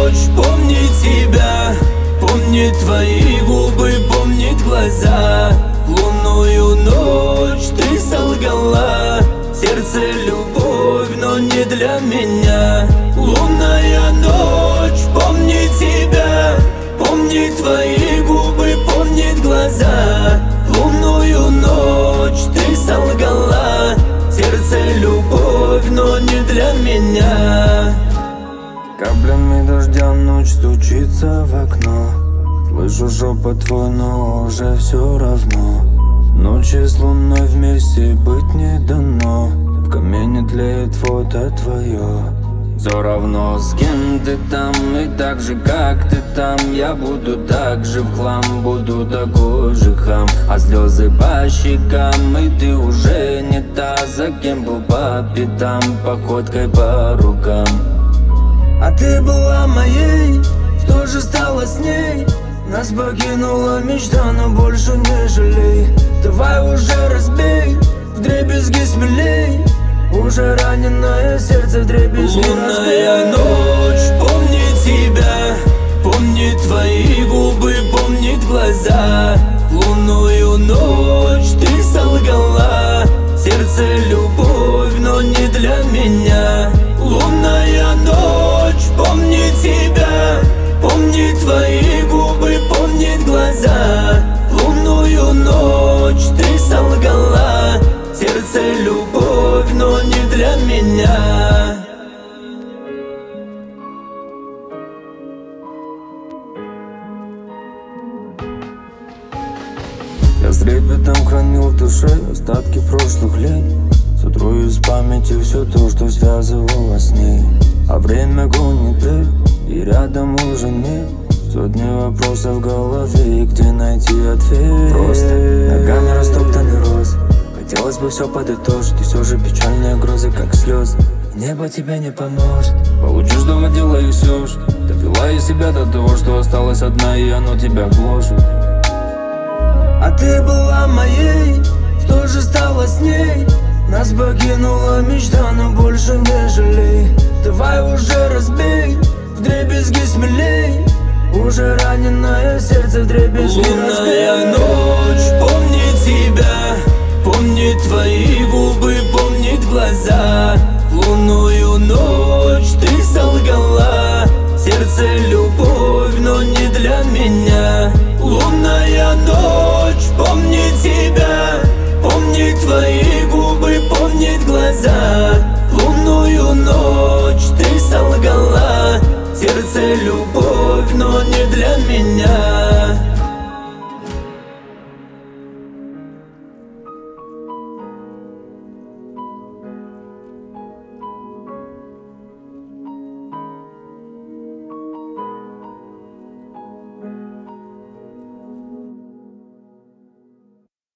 ночь, помнит тебя, помнит твои губы, помнит глаза. Лунную ночь ты солгала, сердце любовь, но не для меня. Лунная ночь, помнит тебя, помнит твои губы, помнит глаза. Лунную ночь ты солгала, сердце любовь, но не для меня. Каплями дождя ночь стучится в окно. Слышу шепот твой, но уже все равно. Ночи с луной вместе быть не дано. В камине тлеет фото твое. Все равно с кем ты там и так же как ты там. Я буду так же в хлам, буду такой же хам. А слезы по щекам, и ты уже не та, за кем был по пятам, походкой по рукам. А ты была моей, что же стало с ней? Нас покинула мечта, но больше не жалей. Давай уже разбей, вдребезги смелей. Уже раненое сердце вдребезги разбей. Лунная ночь, помнит тебя, помнит твои губы, помнит глаза. Лунную ночь ты солгала, сердце любовь, но не для меня. Лунная ночь, помнит тебя, помнит твои губы, помнит глаза. Лунную ночь ты солгала, сердце любовь, но не для меня. Я с трепетом хранил в душе остатки прошлых лет. Сотру из памяти все то, что связывало с ней. А время гонит лет, и рядом уже нет. Сотни вопросов в голове, и где найти ответ? Просто ногами растоптанный роз. Хотелось бы все подытожить, и все же печальные грозы, как слезы. Небо тебе не поможет. Получишь, что хотела, и все же довела из себя до того, что осталась одна, и оно тебя гложет. А ты была моей, что же стало с ней? Нас покинула мечта, но больше не жалей. Давай уже разбей, вдребезги смелей. Уже раненое сердце вдребезги разбей. Лунная ночь, помнит тебя, помнит твои губы, помнит глаза. Лунную ночь ты солгала, сердце любовь, но не для меня. Лунная ночь, помнит тебя, помнит твои